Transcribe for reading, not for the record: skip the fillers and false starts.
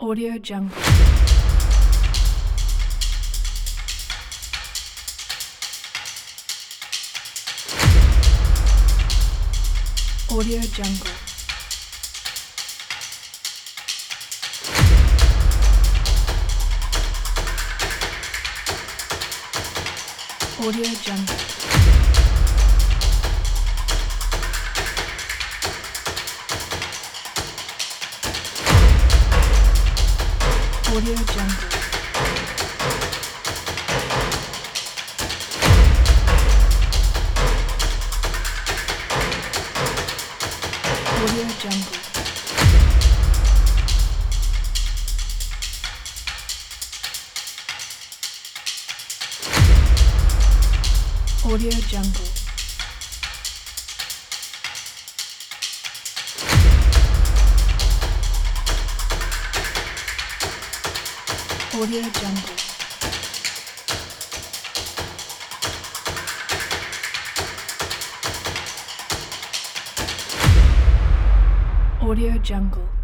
Audio Jungle. Audio Jungle. Audio Jungle. Audio Jungle. Audio Jungle. Audio Jungle. Audio Jungle. Audio Jungle.